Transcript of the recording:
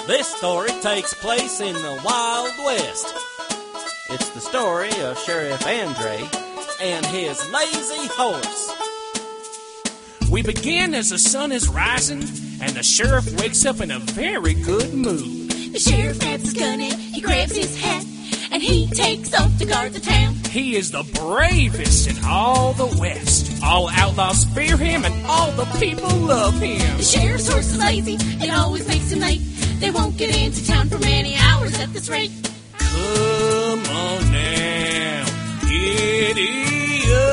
This story takes place in the Wild West. It's the story of Sheriff Andre and his lazy horse. We begin as the sun is rising, and the sheriff wakes up in a very good mood. The sheriff grabs his gun and he grabs his hat, and he takes off to guard the town. He is the bravest in all the West. All outlaws fear him, and all the people love him. The sheriff's horse is lazy, it always makes him late. They won't get into town for many hours at this rate. Come on now, giddy up.